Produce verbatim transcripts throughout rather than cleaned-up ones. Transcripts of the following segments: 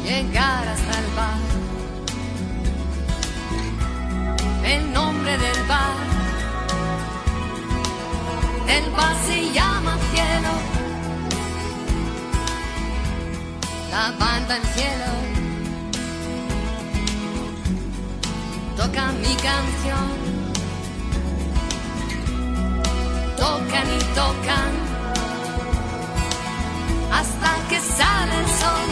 llegar hasta el bar. El nombre del bar, el bar se llama Cielo. La banda en cielo toca mi canción. Tocan y tocan hasta que sale el sol.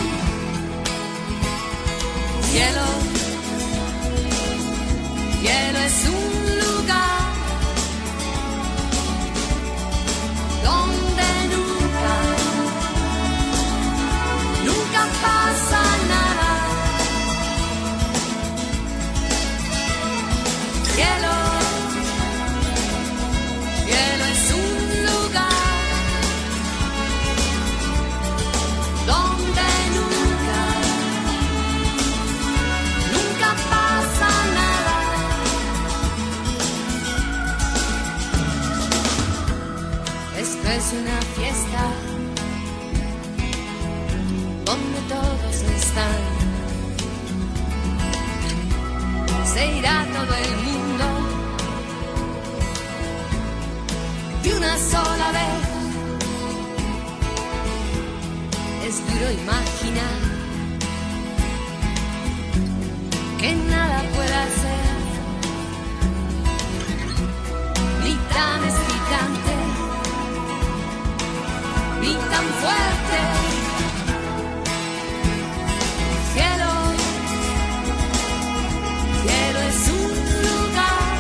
Cielo, cielo es un lugar donde nunca, nunca pasa nada. Cielo, cielo es un lugar donde nunca, nunca pasa nada. Esto es una fiesta donde todos están. Se irá todo el mundo de una sola vez. Es duro imaginar que nada pueda ser ni tan excitante ni tan fuerte. Cielo, cielo es un lugar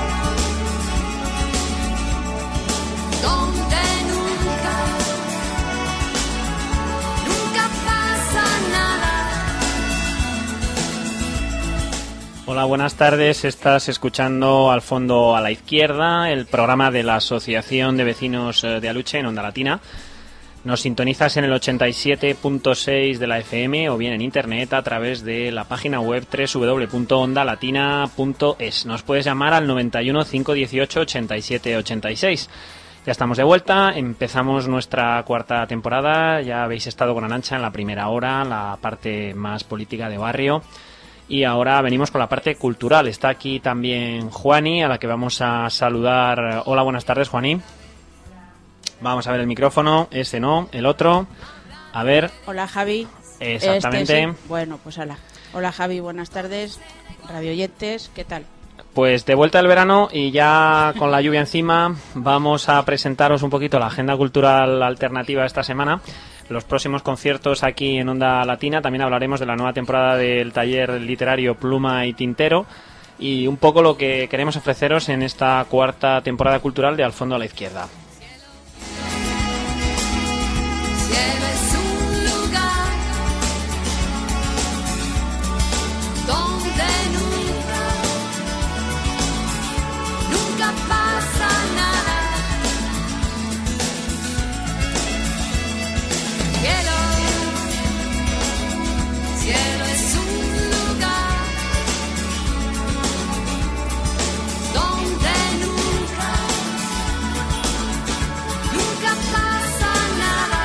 donde nunca, nunca pasa nada. Hola, buenas tardes. Estás escuchando Al Fondo a la Izquierda, el programa de la Asociación de Vecinos de Aluche en Onda Latina. Nos sintonizas en el ochenta y siete punto seis de la F M o bien en internet a través de la página web doble u doble u doble u punto onda latina punto es. Nos puedes llamar al noventa y uno, cinco dieciocho, ochenta y siete ochenta y seis. Ya estamos de vuelta, empezamos nuestra cuarta temporada. Ya habéis estado con Arantxa en la primera hora, la parte más política de barrio. Y ahora venimos con la parte cultural. Está aquí también Juani, a la que vamos a saludar. Hola, buenas tardes, Juani. Vamos a ver el micrófono, ese no, el otro. A ver. Hola, Javi. Exactamente. Este, sí. Bueno, pues hola. Hola, Javi, buenas tardes. Radioyentes, ¿qué tal? Pues de vuelta al verano y ya con la lluvia encima vamos a presentaros un poquito la agenda cultural alternativa esta semana. Los próximos conciertos aquí en Onda Latina. También hablaremos de la nueva temporada del taller literario Pluma y Tintero. Y un poco lo que queremos ofreceros en esta cuarta temporada cultural de Al Fondo a la Izquierda. Cielo es un lugar donde nunca, nunca pasa nada. Cielo, cielo es un lugar donde nunca, nunca pasa nada.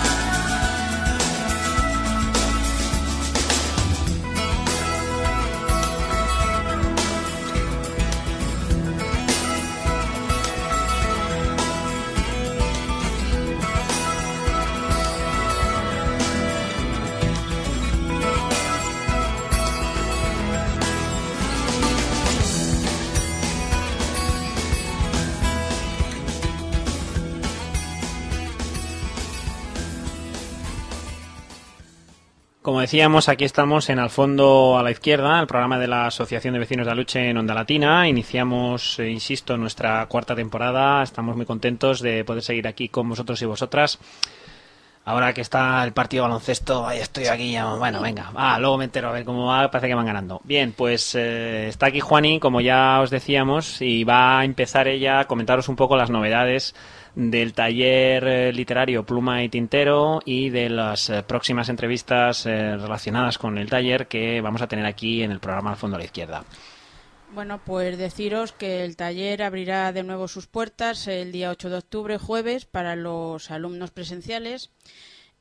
Como decíamos, aquí estamos en Al Fondo a la Izquierda, el programa de la Asociación de Vecinos de Aluche en Onda Latina. Iniciamos, eh, insisto, nuestra cuarta temporada. Estamos muy contentos de poder seguir aquí con vosotros y vosotras. Ahora que está el partido de baloncesto, ahí estoy aquí, ya, bueno, venga, ah, luego me entero a ver cómo va, parece que van ganando. Bien, pues eh, está aquí Juani, como ya os decíamos, y va a empezar ella a comentaros un poco las novedades del taller literario Pluma y Tintero y de las eh, próximas entrevistas eh, relacionadas con el taller que vamos a tener aquí en el programa Al Fondo a la Izquierda. Bueno, pues deciros que el taller abrirá de nuevo sus puertas el día ocho de octubre, jueves, para los alumnos presenciales.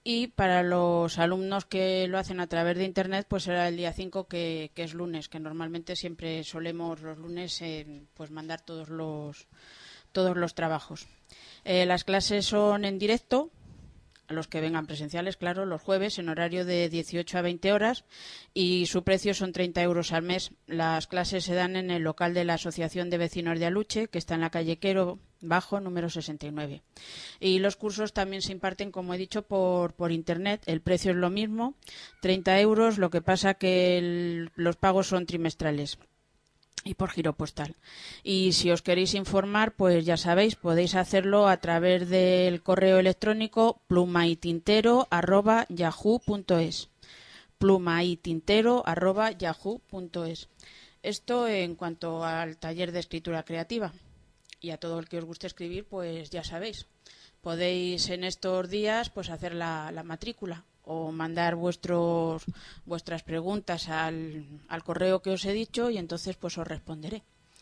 Y para los alumnos que lo hacen a través de Internet, pues será el día cinco, que, que es lunes, que normalmente siempre solemos los lunes eh, pues mandar todos los, todos los trabajos. Eh, las clases son en directo, a los que vengan presenciales, claro, los jueves en horario de dieciocho a veinte horas, y su precio son treinta euros al mes. Las clases se dan en el local de la Asociación de Vecinos de Aluche, que está en la calle Quero Bajo, número sesenta y nueve. Y los cursos también se imparten, como he dicho, por, por Internet. El precio es lo mismo, treinta euros, lo que pasa que el, los pagos son trimestrales y por giro postal. Y si os queréis informar, pues ya sabéis, podéis hacerlo a través del correo electrónico plumaytintero arroba yahoo punto es. plumaytintero arroba yahoo punto es. Esto en cuanto al taller de escritura creativa. Y a todo el que os guste escribir, pues ya sabéis, podéis en estos días pues hacer la, la matrícula o mandar vuestros vuestras preguntas al, al correo que os he dicho, y entonces pues os responderé.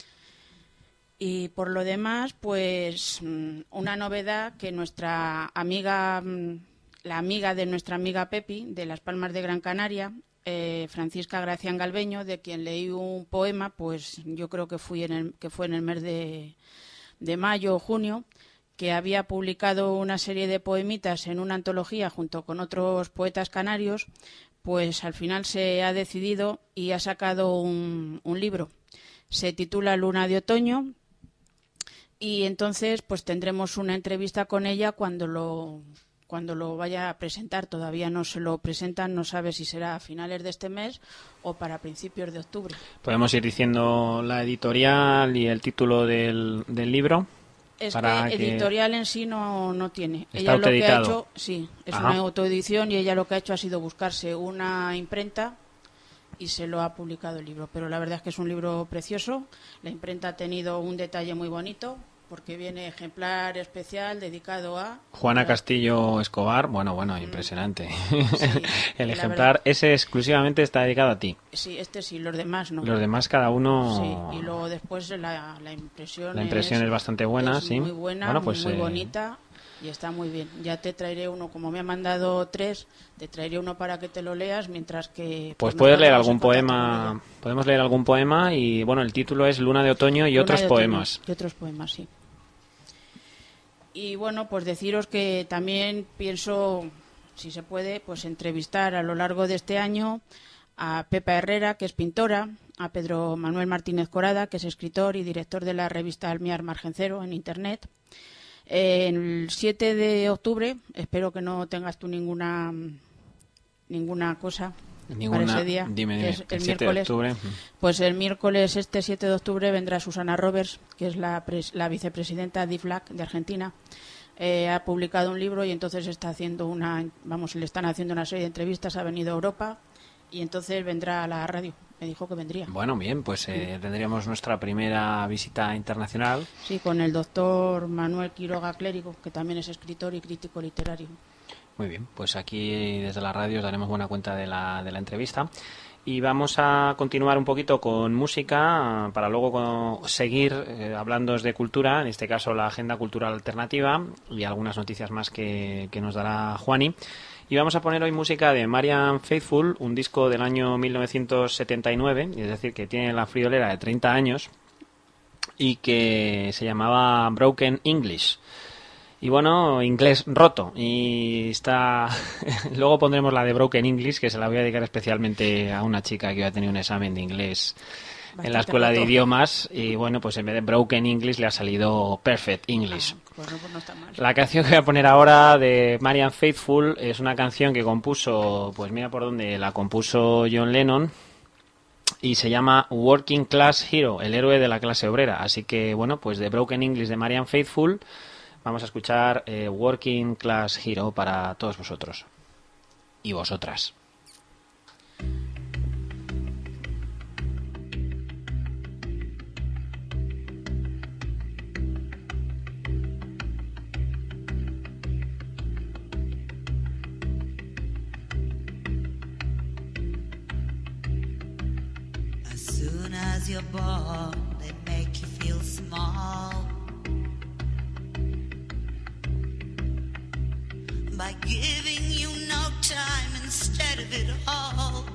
Y por lo demás, pues una novedad que nuestra amiga, la amiga de nuestra amiga Pepi, de Las Palmas de Gran Canaria, eh, Francisca Gracián Galbeño, de quien leí un poema, pues yo creo que, fui en el, que fue en el mes de, de mayo o junio, que había publicado una serie de poemitas en una antología junto con otros poetas canarios, pues al final se ha decidido y ha sacado un, un libro. Se titula Luna de Otoño, y entonces pues tendremos una entrevista con ella cuando lo, cuando lo vaya a presentar. Todavía no se lo presentan, no sabe si será a finales de este mes o para principios de octubre. ¿Podemos ir diciendo la editorial y el título del, del libro? Es Para que editorial que... en sí no, no tiene. Está ella lo que ha hecho, sí, es Ajá. una autoedición, y ella lo que ha hecho ha sido buscarse una imprenta y se lo ha publicado el libro. Pero la verdad es que es un libro precioso. La imprenta ha tenido un detalle muy bonito, porque viene ejemplar especial dedicado a Juana Castillo Escobar. Bueno, bueno, impresionante. Sí, el ejemplar verdad... ese exclusivamente está dedicado a ti. Sí, este sí, los demás no. Los demás cada uno. Sí, y luego después la, la impresión. La impresión es, es bastante buena, es sí. Muy buena, bueno, pues, muy eh... bonita. Y está muy bien. Ya te traeré uno, como me han mandado tres, te traeré uno para que te lo leas, mientras que... Pues, pues puedes leer algún poema, podemos leer algún poema, y bueno, el título es Luna de Otoño y Luna otros de poemas. Otoño, y otros poemas, sí. Y bueno, pues deciros que también pienso, si se puede, pues entrevistar a lo largo de este año a Pepa Herrera, que es pintora, a Pedro Manuel Martínez Corada, que es escritor y director de la revista Almiar Margencero en Internet. El siete de octubre, espero que no tengas tú ninguna ninguna cosa ninguna, para ese día, dime, dime, que es el siete miércoles. De octubre. Pues el miércoles este siete de octubre vendrá Susana Roberts, que es la, pres, la vicepresidenta de I F L A C de Argentina. Eh, ha publicado un libro y entonces está haciendo una, vamos, le están haciendo una serie de entrevistas. Ha venido a Europa y entonces vendrá a la radio. Me dijo que vendría. Bueno, bien, pues eh, tendríamos nuestra primera visita internacional. Sí, con el doctor Manuel Quiroga Clérigo, que también es escritor y crítico literario. Muy bien, pues aquí desde la radio os daremos buena cuenta de la, de la entrevista. Y vamos a continuar un poquito con música para luego seguir eh, hablando de cultura, en este caso la agenda cultural alternativa y algunas noticias más que, que nos dará Juani. Y vamos a poner hoy música de Marianne Faithfull, un disco del año mil novecientos setenta y nueve, es decir, que tiene la friolera de treinta años y que se llamaba Broken English. Y bueno, inglés roto. Y está. Luego pondremos la de Broken English, que se la voy a dedicar especialmente a una chica que ha tenido un examen de inglés Bastante en la escuela roto. de idiomas. Y bueno, pues en vez de Broken English le ha salido Perfect English. Ah, pues no, pues no está mal. La canción que voy a poner ahora de Marianne Faithfull es una canción que compuso, pues mira por dónde, la compuso John Lennon. Y se llama Working Class Hero, el héroe de la clase obrera. Así que bueno, pues de Broken English de Marianne Faithfull vamos a escuchar eh, Working Class Hero para todos vosotros y vosotras. As soon as you're born, they make you feel small. by giving you no time instead of it all.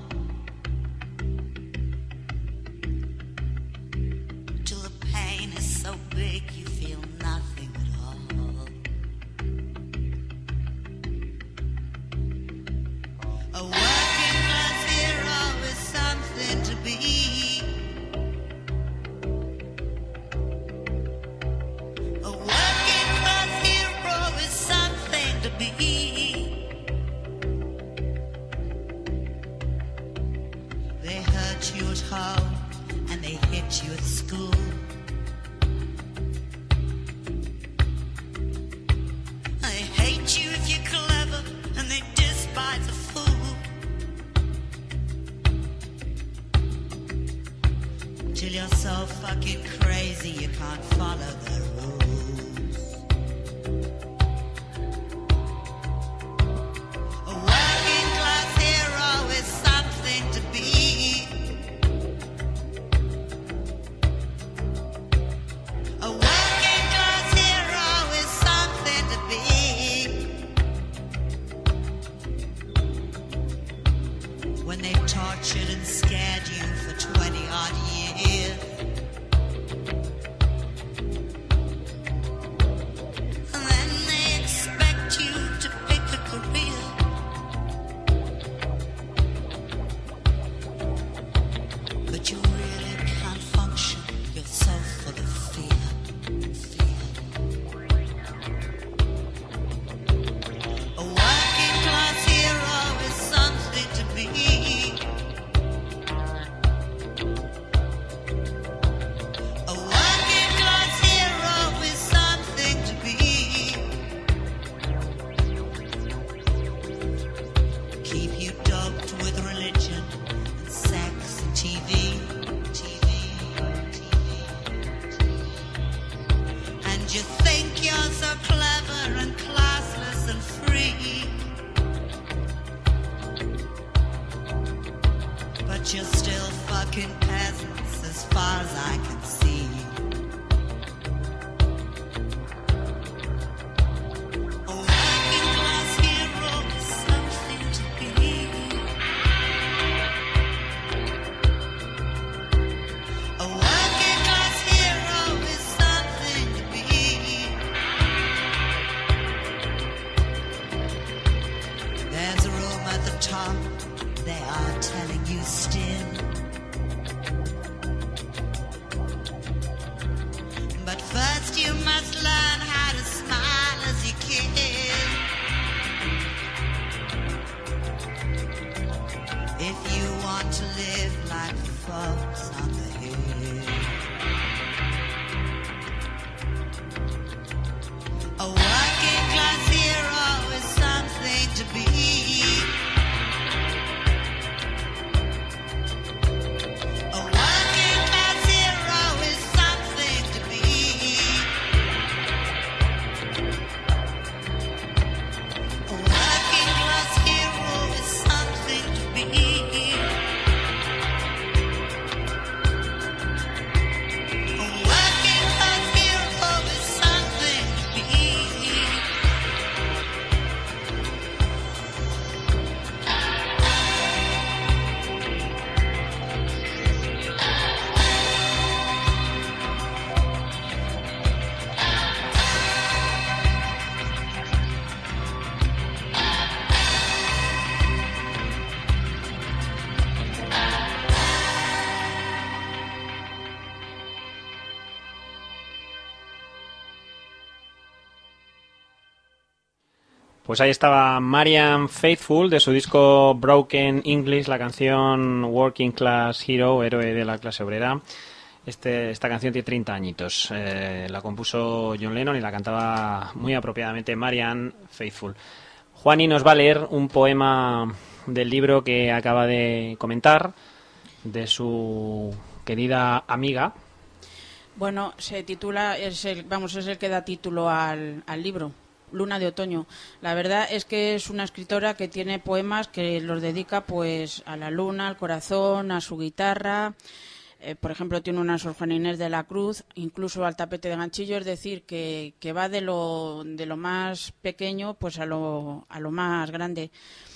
Till the pain is so big you feel nothing at all. A working class hero is something to be. A working class hero is something to be. They hurt you at home and they hit you at school. They hate you if you're clever and they despise a fool. Till you're so fucking crazy you can't follow their rules. A working class hero is something to be. A working class hero is something to be. When they've tortured and scared you for twenty odd years, and then they expect you to pick a career. But you really can't function, you're so full of fear, fear. A working class hero is something to be. A working class hero is something to be. Keep you doped with religion and sex and T V, T V, T V. And you think you're so clever and classless and free, but you're still fucking peasants as far as I can see. A working class hero is something to be. A working class hero is something to be. There's a room at the top, they are telling you still. But first you must learn how to smile as you kill. If you want to live like the folks on the hill. A working class hero is something to be. A working class hero is something to be. A working class hero is something to be. A working class hero is something to be. Pues ahí estaba Marianne Faithfull de su disco Broken English, la canción Working Class Hero, héroe de la clase obrera. Este, esta canción tiene treinta añitos. Eh, la compuso John Lennon y la cantaba muy apropiadamente Marianne Faithfull. Juani nos va a leer un poema del libro que acaba de comentar, de su querida amiga. Bueno, se titula, es el, vamos, es el que da título al, al libro. Luna de otoño. La verdad es que es una escritora que tiene poemas que los dedica pues a la luna, al corazón, a su guitarra, Eh, por ejemplo, tiene una Sor Juana Inés de la Cruz, incluso al tapete de ganchillo, es decir, que, que va de lo, de lo más pequeño pues a lo, a lo más grande.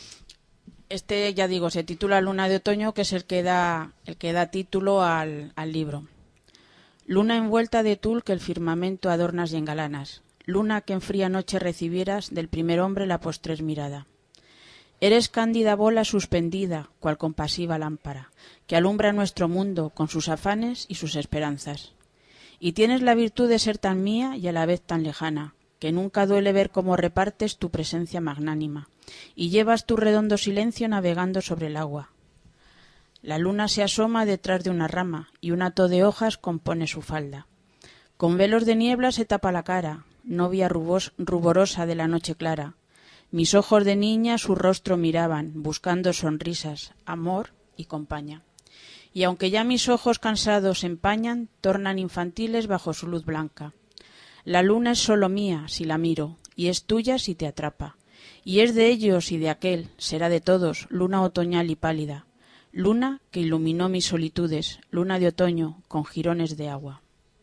Este, ya digo, se titula Luna de Otoño, que es el que da, el que da título al, al libro. Luna envuelta de tul que el firmamento adornas y engalanas, luna que en fría noche recibieras del primer hombre la postrer mirada. Eres cándida bola suspendida, cual compasiva lámpara, que alumbra nuestro mundo con sus afanes y sus esperanzas. Y tienes la virtud de ser tan mía y a la vez tan lejana, que nunca duele ver cómo repartes tu presencia magnánima, y llevas tu redondo silencio navegando sobre el agua. La luna se asoma detrás de una rama, y un hato de hojas compone su falda. Con velos de niebla se tapa la cara, novia rubos, ruborosa de la noche clara. Mis ojos de niña su rostro miraban, buscando sonrisas, amor y compañía. Y aunque ya mis ojos cansados se empañan, tornan infantiles bajo su luz blanca. La luna es solo mía si la miro, y es tuya si te atrapa. Y es de ellos y de aquel, será de todos, luna otoñal y pálida. Luna que iluminó mis solitudes, luna de otoño con jirones de agua.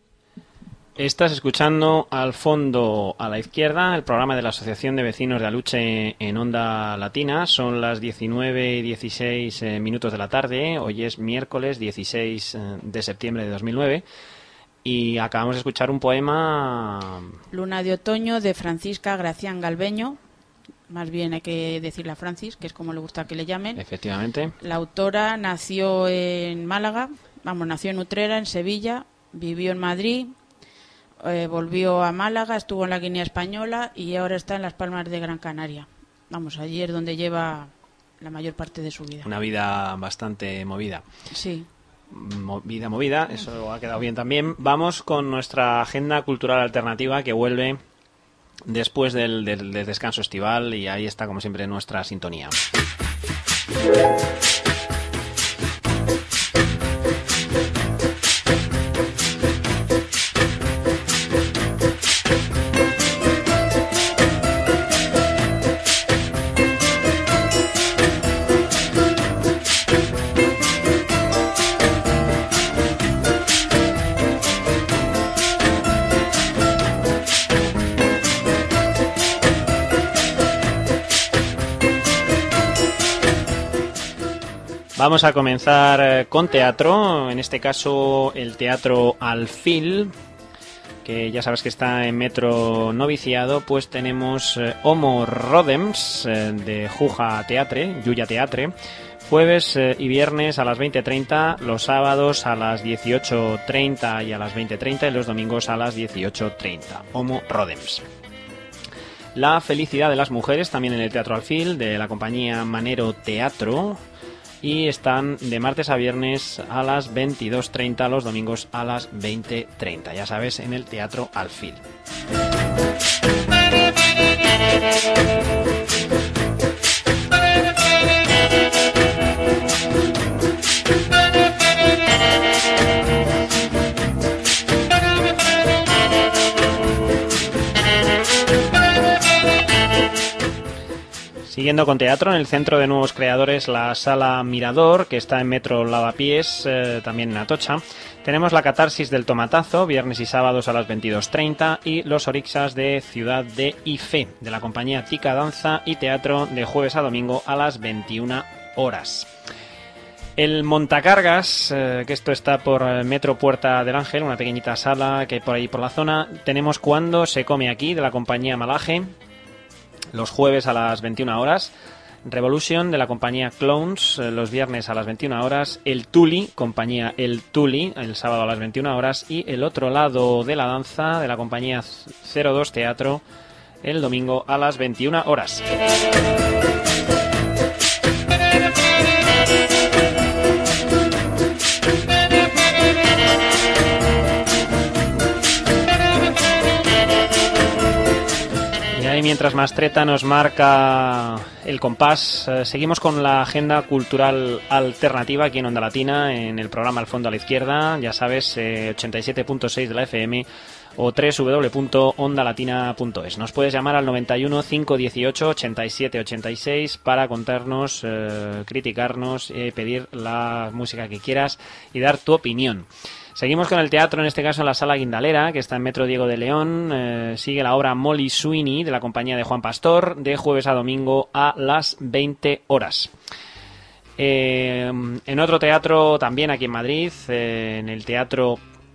Estás escuchando al fondo a la izquierda el programa de la Asociación de Vecinos de Aluche en Onda Latina. Son las diecinueve y dieciséis eh, minutos de la tarde. Hoy es miércoles dieciséis de septiembre de dos mil nueve. Y acabamos de escuchar un poema... Luna de otoño de Francisca Gracián Galbeño. Más bien hay que decirle a Francis, que es como le gusta que le llamen. Efectivamente. La autora nació en Málaga, vamos, nació en Utrera, en Sevilla, vivió en Madrid... Eh, volvió a Málaga, estuvo en la Guinea Española y ahora está en Las Palmas de Gran Canaria. Vamos, allí es donde lleva la mayor parte de su vida. Una vida bastante movida. Sí. Movida, movida, eso ha quedado bien también. Vamos con nuestra agenda cultural alternativa que vuelve después del, del, del descanso estival y ahí está como siempre nuestra sintonía. Vamos a comenzar con teatro, en este caso el Teatro Alfil, que ya sabes que está en Metro Noviciado. Pues tenemos eh, Homo Rodems eh, de Juja Teatre, Yuya Teatre, jueves eh, y viernes a las veinte treinta, los sábados a las dieciocho treinta y a las veinte treinta y los domingos a las dieciocho treinta. Homo Rodems. La felicidad de las mujeres, también en el Teatro Alfil, de la compañía Manero Teatro. Y están de martes a viernes a las veintidós treinta, los domingos a las veinte treinta. Ya sabes, en el Teatro Alfil. Siguiendo con teatro, en el Centro de Nuevos Creadores, la Sala Mirador, que está en Metro Lavapiés, eh, también en Atocha. Tenemos la Catarsis del Tomatazo, viernes y sábados a las veintidós treinta, y los Orixas de Ciudad de Ife, de la compañía Tica Danza y Teatro, de jueves a domingo a las veintiuna horas. El Montacargas, eh, que esto está por Metro Puerta del Ángel, una pequeñita sala que hay por ahí por la zona. Tenemos Cuando se come aquí, de la compañía Malaje, los jueves a las veintiuna horas. Revolution, de la compañía Clones, eh, los viernes a las veintiuna horas. El Tuli, compañía El Tuli, el sábado a las veintiuna horas. Y El Otro Lado de la Danza, de la compañía cero dos Teatro, el domingo a las veintiuna horas. Y mientras Mastreta nos marca el compás, eh, seguimos con la agenda cultural alternativa aquí en Onda Latina, en el programa Al Fondo a la Izquierda. Ya sabes, eh, ochenta y siete punto seis de la F M o doble u doble u doble u punto onda latina punto es. Nos puedes llamar al noventa y uno, cinco dieciocho, ochenta y siete ochenta y seis para contarnos, eh, criticarnos, eh, pedir la música que quieras y dar tu opinión. Seguimos con el teatro, en este caso en la Sala Guindalera, que está en Metro Diego de León. Eh, sigue la obra Molly Sweeney, de la compañía de Juan Pastor, de jueves a domingo a las veinte horas. Eh, en otro teatro, también aquí en Madrid, eh, en el teatro...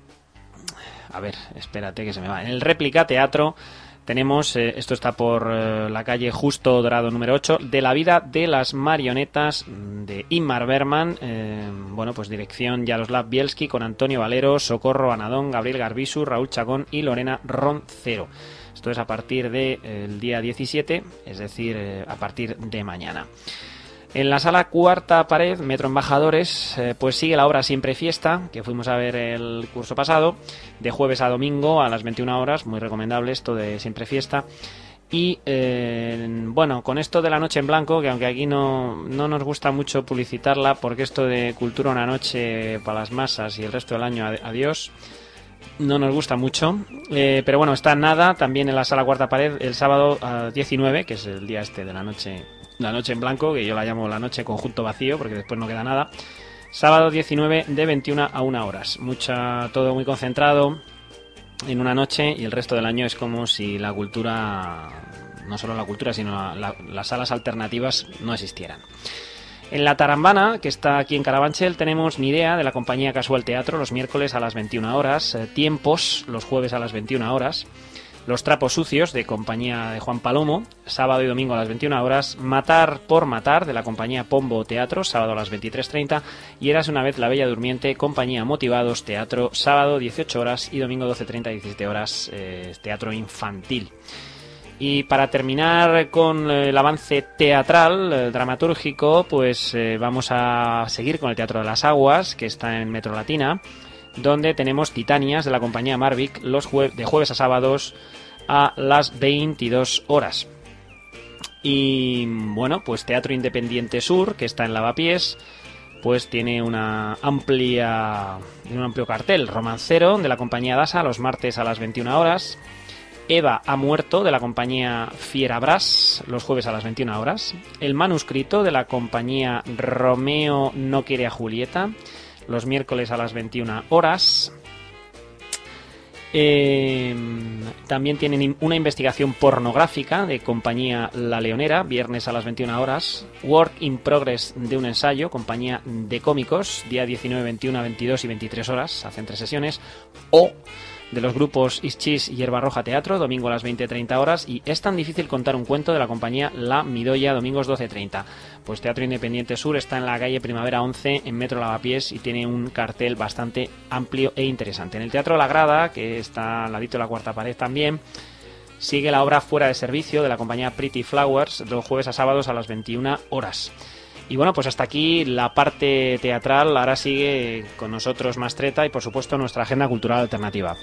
A ver, espérate que se me va. En el Réplica Teatro tenemos, eh, esto está por eh, la calle Justo Dorado número ocho, De la vida de las marionetas, de Ingmar Bergman. Eh, bueno, pues dirección Yaroslav Bielski, con Antonio Valero, Socorro Anadón, Gabriel Garbisu, Raúl Chacón y Lorena Roncero. Esto es a partir del de, eh, día diecisiete, es decir, eh, a partir de mañana. En la Sala Cuarta Pared, Metro Embajadores, eh, pues sigue la obra Siempre Fiesta, que fuimos a ver el curso pasado, de jueves a domingo a las veintiuna horas, muy recomendable esto de Siempre Fiesta. Y eh, bueno, con esto de La Noche en Blanco, que aunque aquí no, no nos gusta mucho publicitarla, porque esto de Cultura una noche para las masas y el resto del año adiós, no nos gusta mucho, eh, pero bueno, está nada, también en la Sala Cuarta Pared, el sábado uh, diecinueve, que es el día este de la noche... La noche en blanco, que yo la llamo la noche conjunto vacío, porque después no queda nada. Sábado diecinueve, de veintiuna a una horas. Mucha, todo muy concentrado en una noche, y el resto del año es como si la cultura, no solo la cultura, sino la, la, las salas alternativas no existieran. En la Tarambana, que está aquí en Carabanchel, tenemos Ni Idea, de la compañía Casual Teatro, los miércoles a las veintiuna horas. Eh, Tiempos, los jueves a las veintiuna horas. Los Trapos Sucios, de compañía de Juan Palomo, sábado y domingo a las veintiuna horas. Matar por Matar, de la compañía Pombo Teatro, sábado a las veintitrés treinta. Y Érase una vez la Bella Durmiente, compañía Motivados Teatro, sábado dieciocho horas y domingo doce treinta y diecisiete horas, eh, teatro infantil. Y para terminar con el avance teatral, eh, dramatúrgico, pues eh, vamos a seguir con el Teatro de las Aguas, que está en Metro Latina, donde tenemos Titanias, de la compañía Marvic, los jue- de jueves a sábados a las veintidós horas. Y bueno, pues Teatro Independiente Sur, que está en Lavapiés, pues tiene una amplia, un amplio cartel. Romancero, de la compañía Dasa, los martes a las veintiuna horas. Eva ha muerto, de la compañía Fierabras, los jueves a las veintiuna horas. El manuscrito, de la compañía Romeo no quiere a Julieta, los miércoles a las veintiuna horas. Eh, también tienen una investigación pornográfica, de compañía La Leonera, viernes a las veintiuna horas. Work in Progress, de un ensayo, compañía de cómicos, día diecinueve, veintiuno, veintidós y veintitrés horas, hacen tres sesiones. O de los grupos Ischis y Hierba Roja Teatro, domingo a las veinte treinta horas. Y Es tan difícil contar un cuento, de la compañía La Midoya, domingos doce treinta. Pues Teatro Independiente Sur está en la calle Primavera once, en Metro Lavapiés, y tiene un cartel bastante amplio e interesante. En el Teatro La Grada, que está al ladito de la Cuarta Pared también, sigue la obra Fuera de Servicio, de la compañía Pretty Flowers, los jueves a sábados a las veintiuna horas. Y bueno, pues hasta aquí la parte teatral. Ahora sigue con nosotros Mastreta y, por supuesto, nuestra agenda cultural alternativa.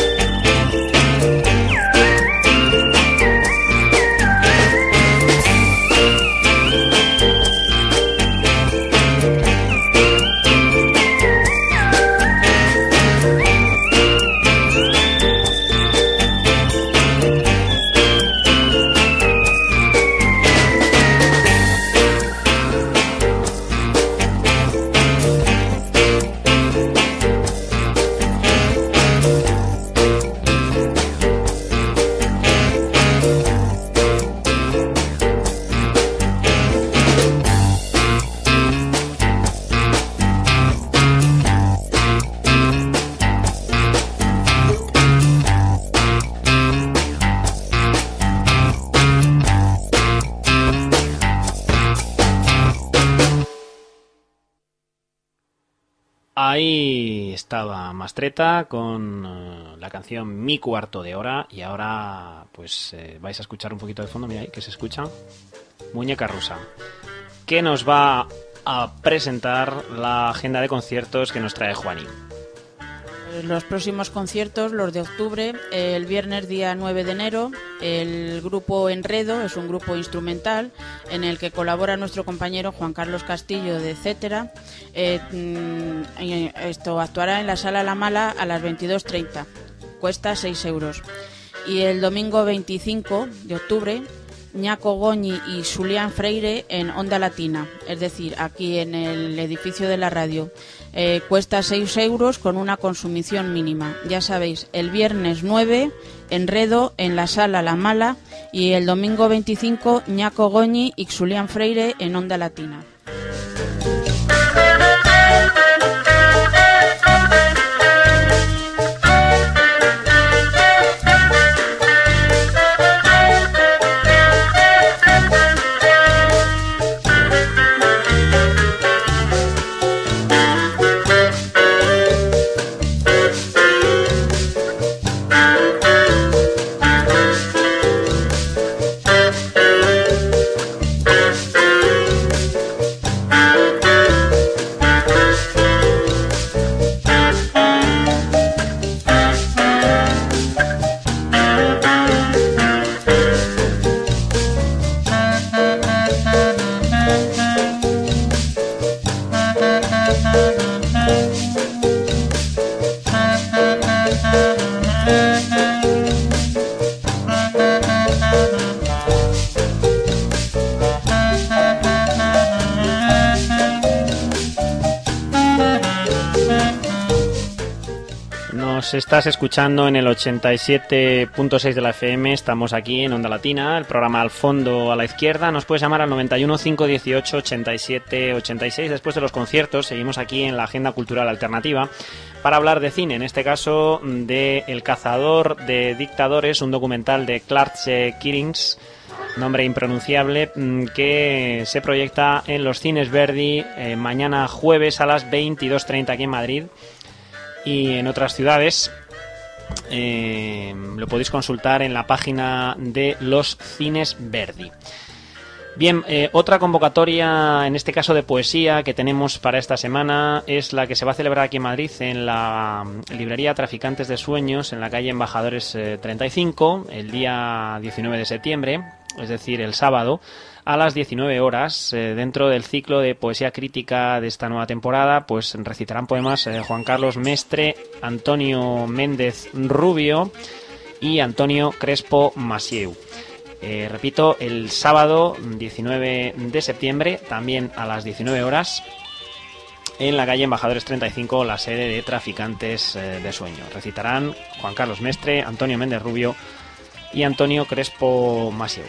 Ahí estaba Mastreta con uh, la canción Mi Cuarto de Hora, y ahora pues eh, vais a escuchar un poquito de fondo, mira ahí que se escucha, Muñeca Rusa, que nos va a presentar la agenda de conciertos que nos trae Juani. Los próximos conciertos, los de octubre, el viernes día nueve de enero, el grupo Enredo, es un grupo instrumental en el que colabora nuestro compañero Juan Carlos Castillo de Etcétera. Eh, esto actuará en la Sala La Mala a las veintidós treinta. cuesta seis euros. Y el domingo veinticinco de octubre, Ñaco Goñi y Xulián Freire en Onda Latina, es decir, aquí en el edificio de la radio. Eh, cuesta seis euros con una consumición mínima. Ya sabéis, el viernes nueve, Enredo en la Sala La Mala, y el domingo veinticinco, Ñaco Goñi y Xulián Freire en Onda Latina. Nos estás escuchando en el ochenta y siete punto seis de la F M, estamos aquí en Onda Latina, el programa Al Fondo a la Izquierda. Nos puedes llamar al noventa y uno, cinco dieciocho, ochenta y siete ochenta y seis. Después de los conciertos seguimos aquí en la Agenda Cultural Alternativa para hablar de cine, en este caso de El Cazador de Dictadores, un documental de Clarence Kirins, nombre impronunciable, que se proyecta en los cines Verdi eh, mañana jueves a las veintidós treinta aquí en Madrid y en otras ciudades. Eh, lo podéis consultar en la página de los cines Verdi. Bien, eh, otra convocatoria, en este caso de poesía, que tenemos para esta semana es la que se va a celebrar aquí en Madrid en la librería Traficantes de Sueños, en la calle Embajadores eh, treinta y cinco, el día diecinueve de septiembre, es decir, el sábado, a las diecinueve horas, eh, dentro del ciclo de poesía crítica de esta nueva temporada, pues recitarán poemas eh, Juan Carlos Mestre, Antonio Méndez Rubio y Antonio Crespo Masieu. Eh, repito, el sábado diecinueve de septiembre, también a las diecinueve horas, en la calle Embajadores treinta y cinco, la sede de Traficantes eh, de Sueños. Recitarán Juan Carlos Mestre, Antonio Méndez Rubio y Antonio Crespo Masieu.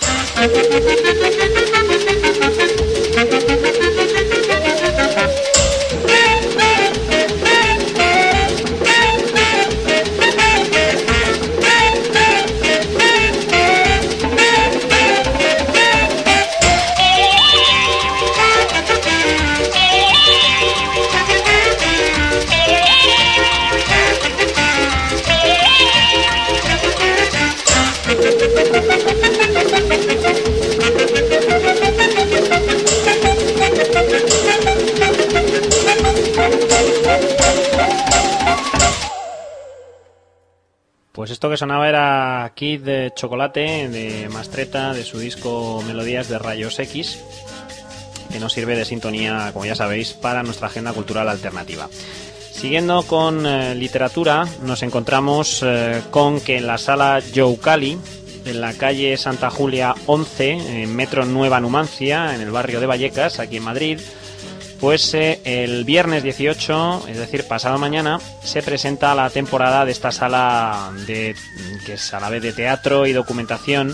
Pues esto que sonaba era Kid de Chocolate, de Mastretta, de su disco Melodías de Rayos X, que nos sirve de sintonía, como ya sabéis, para nuestra agenda cultural alternativa. Siguiendo con eh, literatura, nos encontramos eh, con que en la sala Youcali, en la calle Santa Julia once, en Metro Nueva Numancia, en el barrio de Vallecas, aquí en Madrid, pues eh, el viernes dieciocho, es decir, pasado mañana, se presenta la temporada de esta sala de, que es a la vez de teatro y documentación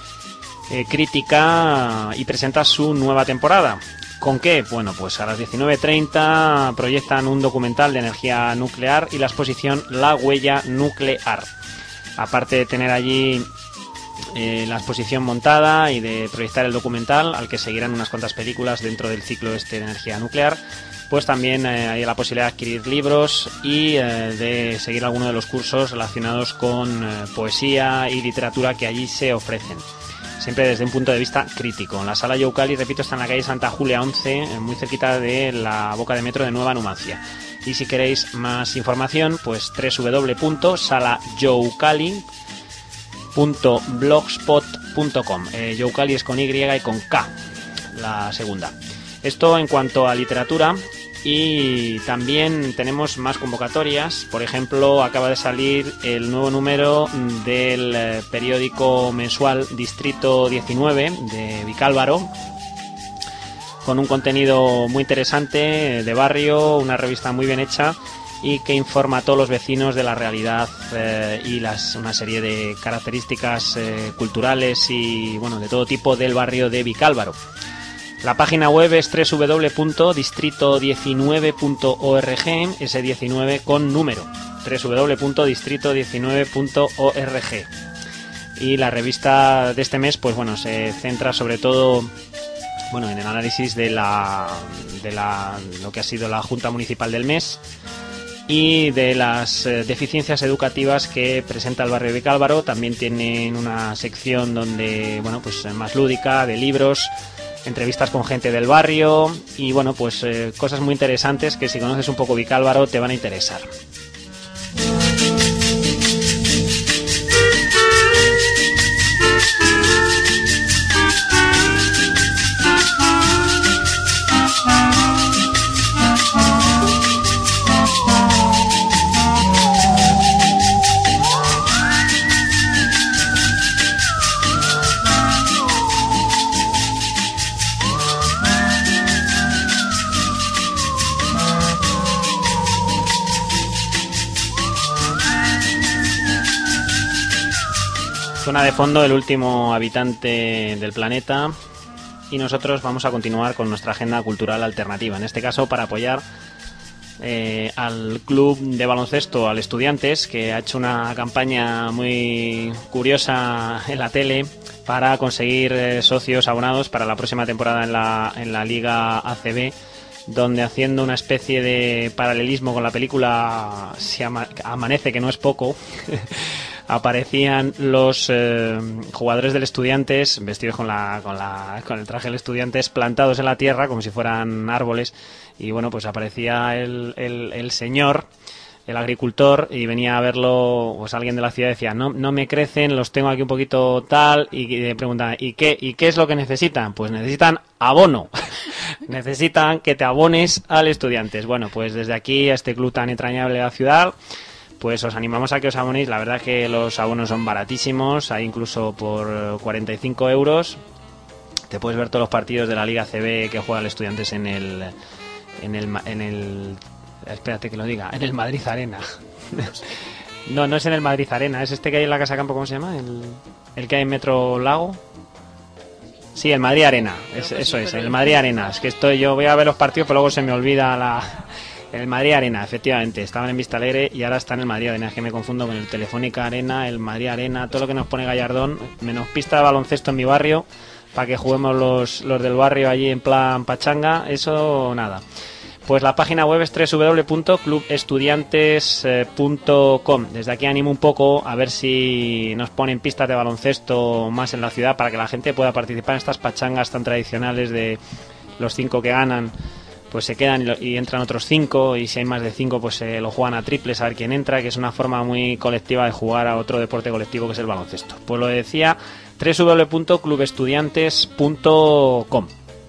eh, crítica, y presenta su nueva temporada. ¿Con qué? Bueno, pues a las diecinueve treinta proyectan un documental de energía nuclear y la exposición La Huella Nuclear. Aparte de tener allí Eh, la exposición montada y de proyectar el documental, al que seguirán unas cuantas películas dentro del ciclo este de energía nuclear, pues también eh, hay la posibilidad de adquirir libros y eh, de seguir alguno de los cursos relacionados con eh, poesía y literatura que allí se ofrecen, siempre desde un punto de vista crítico. La sala Youcali, repito, está en la calle Santa Julia once, eh, muy cerquita de la boca de metro de Nueva Numancia. Y si queréis más información, pues doble u doble u doble u punto sala youcali punto blogspot punto com. eh, Youcali es con Y y con K, la segunda. Esto en cuanto a literatura. Y también tenemos más convocatorias. Por ejemplo, acaba de salir el nuevo número del eh, periódico mensual Distrito diecinueve de Vicálvaro, con un contenido muy interesante de barrio, una revista muy bien hecha y que informa a todos los vecinos de la realidad eh, y las, una serie de características eh, culturales y bueno, de todo tipo del barrio de Vicálvaro. La página web es doble u doble u doble u punto distrito diecinueve punto org, ese diecinueve con número, doble u doble u doble u punto distrito diecinueve punto org. Y la revista de este mes, pues bueno, se centra sobre todo bueno, en el análisis de la de la lo que ha sido la Junta Municipal del mes y de las eh, deficiencias educativas que presenta el barrio de Vicálvaro. También tienen una sección donde, bueno, pues más lúdica, de libros, entrevistas con gente del barrio y bueno, pues eh, cosas muy interesantes que si conoces un poco Vicálvaro te van a interesar. Suena de fondo El último habitante del planeta y nosotros vamos a continuar con nuestra agenda cultural alternativa, en este caso para apoyar eh, al club de baloncesto, al Estudiantes, que ha hecho una campaña muy curiosa en la tele para conseguir eh, socios abonados para la próxima temporada en la, en la Liga A C B, donde haciendo una especie de paralelismo con la película Si ama- Amanece, que no es poco, aparecían los eh, jugadores del Estudiantes vestidos con la, con la con el traje del Estudiantes, plantados en la tierra como si fueran árboles, y bueno, pues aparecía el, el, el señor, el agricultor, y venía a verlo pues alguien de la ciudad, decía, no, no me crecen, los tengo aquí un poquito tal, y le preguntan, ¿y qué, ¿y qué es lo que necesitan? Pues necesitan abono. Necesitan que te abones al Estudiantes. Bueno, pues desde aquí, a este club tan entrañable de la ciudad, pues os animamos a que os abonéis. La verdad que los abonos son baratísimos, hay incluso por cuarenta y cinco euros. Te puedes ver todos los partidos de la Liga C B que juega el Estudiantes en el, en el, en el, espérate que lo diga, en el Madrid Arena. No, no es en el Madrid Arena, es este que hay en la Casa Campo, ¿cómo se llama? El, el que hay en Metro Lago. Sí, el Madrid Arena, es, eso es, el Madrid Arena. Es que estoy, yo voy a ver los partidos, pero luego se me olvida la... El Madrid Arena, efectivamente, estaban en Vista Alegre y ahora están en el Madrid Arena, es que me confundo con el Telefónica Arena, el Madrid Arena, todo lo que nos pone Gallardón, menos pista de baloncesto en mi barrio, para que juguemos los, los del barrio allí en plan pachanga, eso nada. Pues la página web es doble u doble u doble u punto club estudiantes punto com. Desde aquí animo un poco a ver si nos ponen pistas de baloncesto más en la ciudad para que la gente pueda participar en estas pachangas tan tradicionales de los cinco que ganan, pues se quedan y, lo, y entran otros cinco, y si hay más de cinco pues se eh, lo juegan a triples a ver quién entra, que es una forma muy colectiva de jugar a otro deporte colectivo que es el baloncesto. Pues lo decía, doble u doble u doble u punto club estudiantes punto com.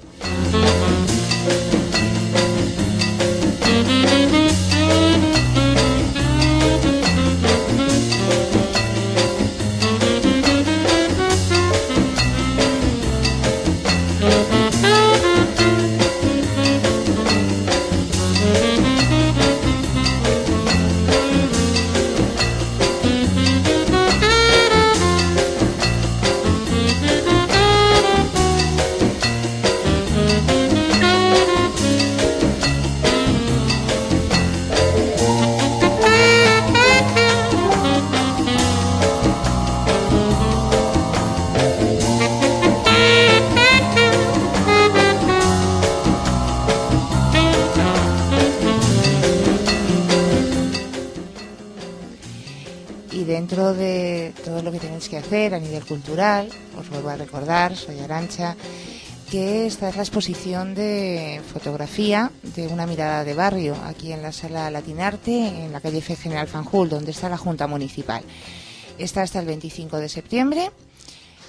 Dentro de todo lo que tenéis que hacer a nivel cultural, os vuelvo a recordar, soy Arantxa, que esta es la exposición de fotografía de una mirada de barrio aquí en la Sala Latinarte, en la calle F. General Fanjul, donde está la Junta Municipal. Está hasta el veinticinco de septiembre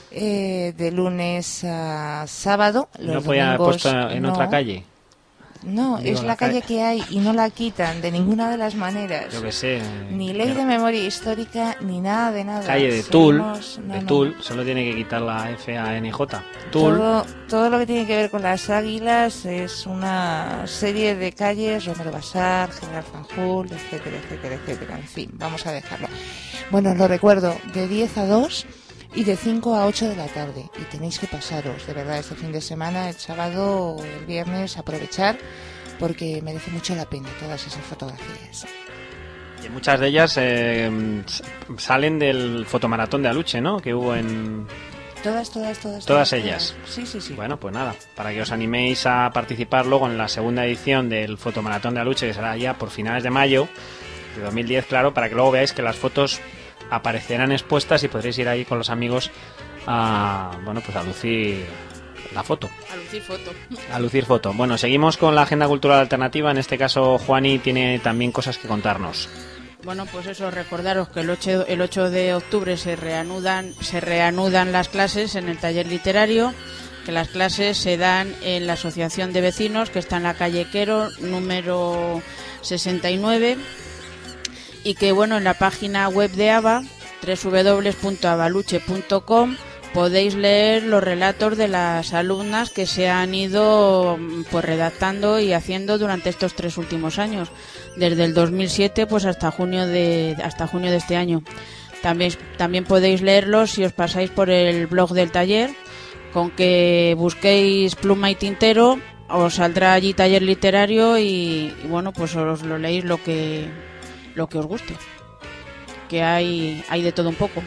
eh, de lunes a sábado. Los ¿No podía haber domingos, puesto en no. otra calle? No, Digo, es la la calle calle- que hay y no la quitan de ninguna de las maneras. Yo que sé. Ni ley pero- de memoria histórica, ni nada de nada. Calle de Tul, Seguimos- no, de no. Tul, solo tiene que quitar la F A N J. Tul, Todo, todo lo que tiene que ver con las águilas es una serie de calles, Romero Basar, General Fanjul, etcétera, etcétera, etcétera. En fin, vamos a dejarlo. Bueno, lo recuerdo, de diez a dos y de cinco a ocho de la tarde. Y tenéis que pasaros, de verdad, este fin de semana, el sábado o el viernes, aprovechar, porque merece mucho la pena todas esas fotografías. y muchas de ellas eh, s- salen del fotomaratón de Aluche, ¿no? Que hubo en... Todas, todas, todas. Todas ellas. Sí, sí, sí. Bueno, pues nada, para que os animéis a participar luego en la segunda edición del fotomaratón de Aluche, que será ya por finales de mayo de dos mil diez, claro, para que luego veáis que las fotos aparecerán expuestas y podréis ir ahí con los amigos a, bueno, pues a lucir la foto. A lucir foto. A lucir foto. Bueno, seguimos con la agenda cultural alternativa. En este caso, Juani tiene también cosas que contarnos. Bueno, pues eso, recordaros que el ocho, el ocho de octubre se reanudan, se reanudan las clases en el taller literario, que las clases se dan en la Asociación de Vecinos, que está en la calle Quero, número sesenta y nueve, y que, bueno, en la página web de ABA, doble u doble u doble u punto abaluche punto com, podéis leer los relatos de las alumnas que se han ido pues redactando y haciendo durante estos tres últimos años, desde el dos mil siete pues hasta junio de hasta junio de este año. También también podéis leerlos si os pasáis por el blog del taller, con que busquéis Pluma y Tintero os saldrá allí taller literario y, y bueno, pues os lo leéis lo que lo que os guste, que hay hay de todo un poco.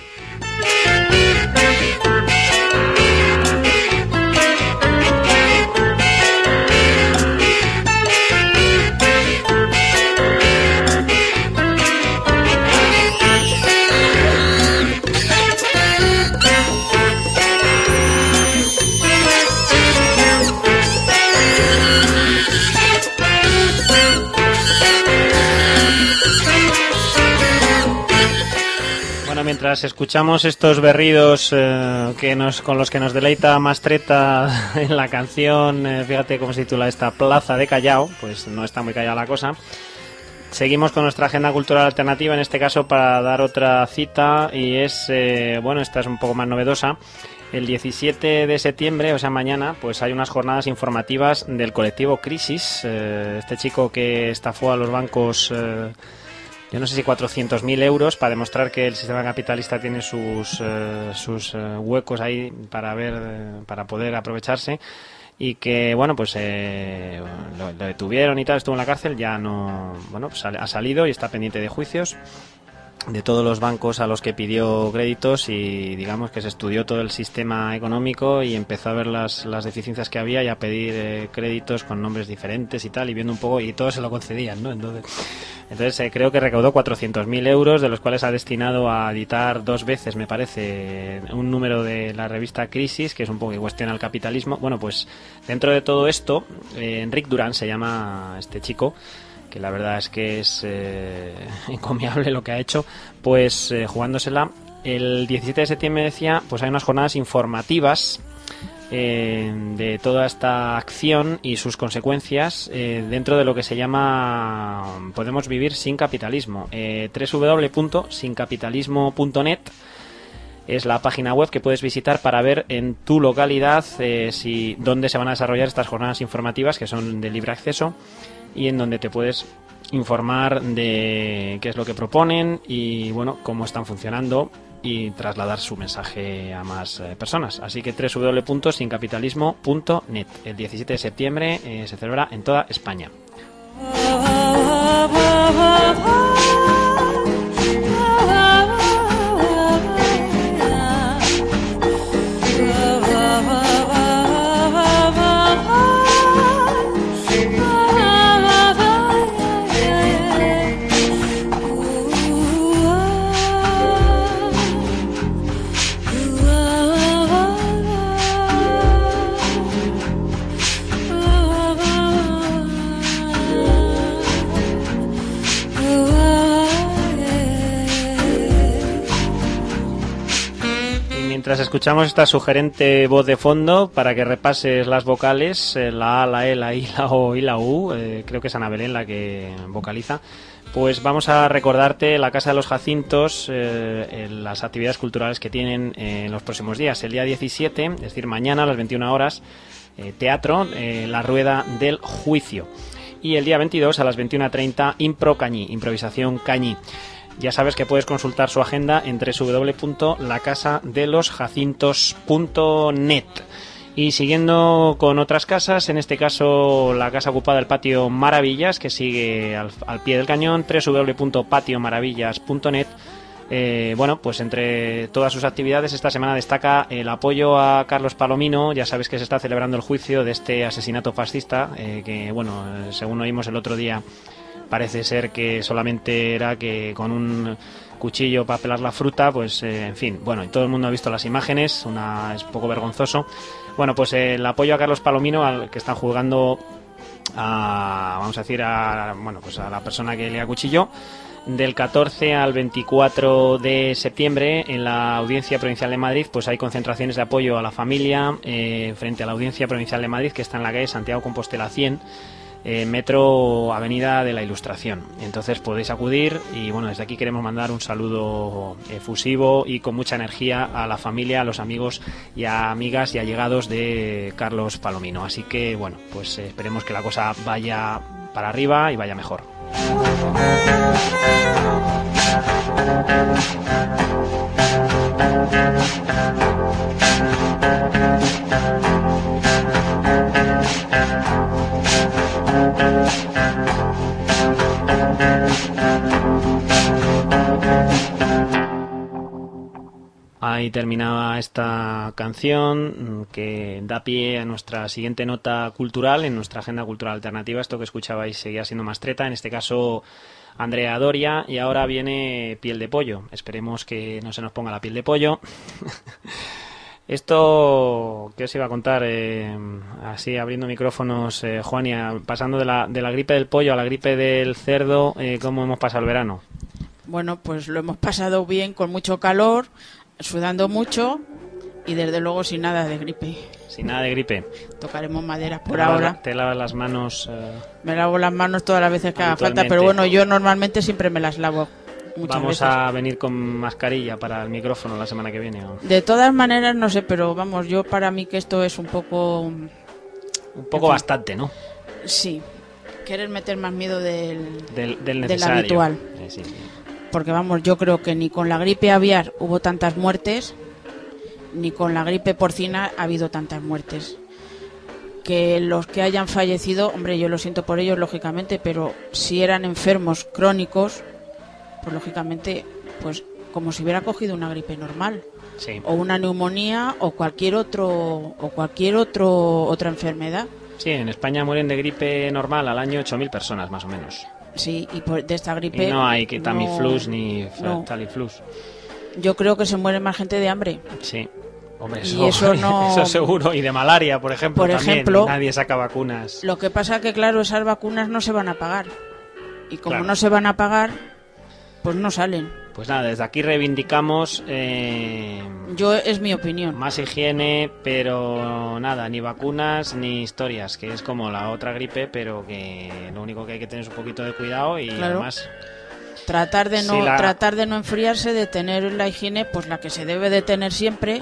Bueno, mientras escuchamos estos berridos eh, que nos, con los que nos deleita Mastretta en la canción, eh, fíjate cómo se titula esta, Plaza de Callao, pues no está muy callada la cosa. Seguimos con nuestra agenda cultural alternativa, en este caso para dar otra cita, y es, eh, bueno, esta es un poco más novedosa. El diecisiete de septiembre, o sea mañana, pues hay unas jornadas informativas del colectivo Crisis, eh, este chico que estafó a los bancos, eh, yo no sé si cuatrocientos mil euros, para demostrar que el sistema capitalista tiene sus, eh, sus eh, huecos ahí para ver, eh, para poder aprovecharse. Y que, bueno, pues eh, lo, lo detuvieron y tal, estuvo en la cárcel, ya no, bueno, pues ha salido y está pendiente de juicios de todos los bancos a los que pidió créditos, y digamos que se estudió todo el sistema económico y empezó a ver las, las deficiencias que había y a pedir eh, créditos con nombres diferentes y tal, y viendo un poco, y todos se lo concedían, ¿no? Entonces, entonces eh, creo que recaudó cuatrocientos mil euros, de los cuales ha destinado a editar dos veces, me parece, un número de la revista Crisis, que es un poco que cuestiona el capitalismo. Bueno, pues dentro de todo esto, eh, Enric Durán se llama este chico, que la verdad es que es eh, encomiable lo que ha hecho, pues eh, jugándosela. El diecisiete de septiembre, decía, pues hay unas jornadas informativas eh, de toda esta acción y sus consecuencias eh, dentro de lo que se llama Podemos vivir sin capitalismo. eh, doble u doble u doble u punto sin capitalismo punto net es la página web que puedes visitar para ver en tu localidad eh, si dónde se van a desarrollar estas jornadas informativas, que son de libre acceso, y en donde te puedes informar de qué es lo que proponen y, bueno, cómo están funcionando, y trasladar su mensaje a más eh, personas. Así que doble u doble u doble u punto sin capitalismo punto net. El diecisiete de septiembre eh, se celebra en toda España. Ooh. escuchamos esta sugerente voz de fondo para que repases las vocales, eh, la A, la E, la I, la O y la U. Eh, creo que es Ana Belén la que vocaliza. Pues vamos a recordarte la Casa de los Jacintos, eh, en las actividades culturales que tienen eh, en los próximos días. El día diecisiete, es decir, mañana a las veintiuna horas, eh, teatro, eh, La Rueda del Juicio. Y el día veintidós a las veintiuna treinta, Impro Cañí, improvisación Cañí. Ya sabes que puedes consultar su agenda en doble u doble u doble u punto la casa de los jacintos punto net. Y siguiendo con otras casas, en este caso la casa ocupada del Patio Maravillas, que sigue al, al pie del cañón, doble u doble u doble u punto patio maravillas punto net. Eh, bueno, pues entre todas sus actividades esta semana destaca el apoyo a Carlos Palomino. Ya sabes que se está celebrando el juicio de este asesinato fascista, eh, que bueno, según oímos el otro día, parece ser que solamente era que con un cuchillo para pelar la fruta, pues eh, en fin, bueno, y todo el mundo ha visto las imágenes, una es poco vergonzoso. Bueno, pues eh, el apoyo a Carlos Palomino, al que están juzgando a, vamos a decir, a, bueno, pues a la persona que le acuchilló, del catorce al veinticuatro de septiembre en la Audiencia Provincial de Madrid, pues hay concentraciones de apoyo a la familia eh, frente a la Audiencia Provincial de Madrid, que está en la calle Santiago Compostela cien, Eh, metro Avenida de la Ilustración. Entonces podéis acudir y bueno, desde aquí queremos mandar un saludo efusivo y con mucha energía a la familia, a los amigos y a amigas y allegados de Carlos Palomino. Así que bueno, pues eh, esperemos que la cosa vaya para arriba y vaya mejor. Ahí terminaba esta canción que da pie a nuestra siguiente nota cultural en nuestra agenda cultural alternativa. Esto que escuchabais seguía siendo Mastreta, en este caso Andrea Doria, y ahora viene Piel de Pollo. Esperemos que no se nos ponga la piel de pollo. Esto que os iba a contar, eh, así abriendo micrófonos, eh, Juania, pasando de la, de la gripe del pollo a la gripe del cerdo, eh, ¿cómo hemos pasado el verano? Bueno, pues lo hemos pasado bien, con mucho calor, sudando mucho y desde luego sin nada de gripe. Sin nada de gripe. Tocaremos madera por te lavas, ahora. Te lavas las manos. Eh, me lavo las manos todas las veces que haga falta, pero bueno, yo normalmente siempre me las lavo. Vamos veces. a venir con mascarilla para el micrófono la semana que viene, ¿o? De todas maneras, no sé, pero vamos, yo para mí que esto es un poco... Un poco bastante, ¿no? Sí. Querer meter más miedo del, del, del, del habitual. Eh, sí, sí. Porque vamos, yo creo que ni con la gripe aviar hubo tantas muertes, ni con la gripe porcina ha habido tantas muertes. Que los que hayan fallecido, hombre, yo lo siento por ellos, lógicamente, pero si eran enfermos crónicos, pues lógicamente, pues como si hubiera cogido una gripe normal, sí, o una neumonía o cualquier otro o cualquier otro otra enfermedad. Sí, en España mueren de gripe normal al año ocho mil personas más o menos. Sí, y por, de esta gripe y no hay que Tamiflus no, ni no. Taliflus. Yo creo que se muere más gente de hambre. Sí. Hombre, y eso, eso, no... eso seguro. Y de malaria, por ejemplo, por también. ejemplo, Nadie saca vacunas. Lo que pasa que, claro, esas vacunas no se van a pagar. Y como claro. no se van a pagar, pues no salen. Pues nada, desde aquí reivindicamos... Eh, Yo, es mi opinión. Más higiene, pero nada, ni vacunas ni historias, que es como la otra gripe, pero que lo único que hay que tener es un poquito de cuidado y claro. además... Tratar de no si la... tratar de no enfriarse, de tener la higiene, pues la que se debe de tener siempre...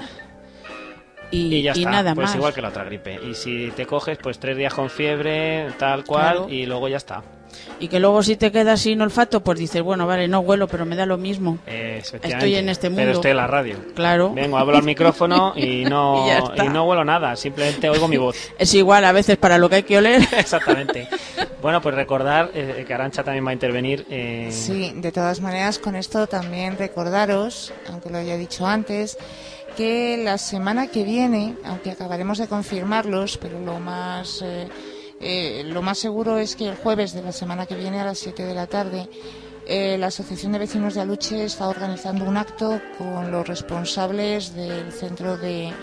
Y, y ya y está, nada pues más. igual que la otra gripe. Y si te coges, pues tres días con fiebre, tal cual, claro. Y luego ya está. Y que luego si te quedas sin olfato, pues dices, bueno, vale, no huelo, pero me da lo mismo. Eh, estoy en este mundo. Pero estoy en la radio. Claro. Vengo, hablo al micrófono y no, y, y no huelo nada, simplemente oigo mi voz. Es igual a veces para lo que hay que oler. Exactamente. Bueno, pues recordar eh, que Arantxa también va a intervenir. Eh... Sí, de todas maneras, con esto también recordaros, aunque lo haya dicho antes, que la semana que viene, aunque acabaremos de confirmarlos, pero lo más eh, eh, lo más seguro es que el jueves de la semana que viene a las siete de la tarde eh, la Asociación de Vecinos de Aluche está organizando un acto con los responsables del centro de,